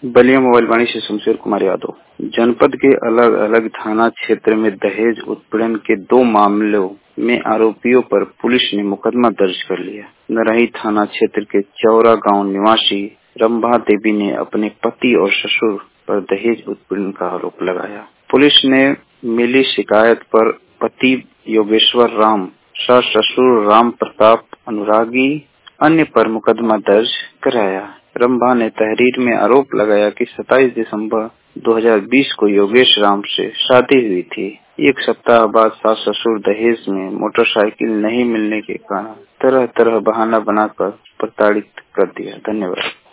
Ballia mobile वाणी से शमशेर कुमार यादव। जनपद के अलग अलग थाना क्षेत्र में दहेज उत्पीड़न के 2 मामलों में आरोपियों पर पुलिस ने मुकदमा दर्ज कर लिया। नरही थाना क्षेत्र के चौरा गांव निवासी रंभा देवी ने अपने पति और ससुर पर दहेज उत्पीड़न का आरोप लगाया। पुलिस ने मिली शिकायत पर पति योगेश्वर राम, ससुर राम प्रताप अनुरागी अन्य पर मुकदमा दर्ज कराया। रंभा ने तहरीर में आरोप लगाया कि 27 दिसंबर 2020 को योगेश राम से शादी हुई थी। 1 सप्ताह बाद सास ससुर दहेज में मोटरसाइकिल नहीं मिलने के कारण तरह तरह बहाना बनाकर प्रताड़ित कर दिया। धन्यवाद।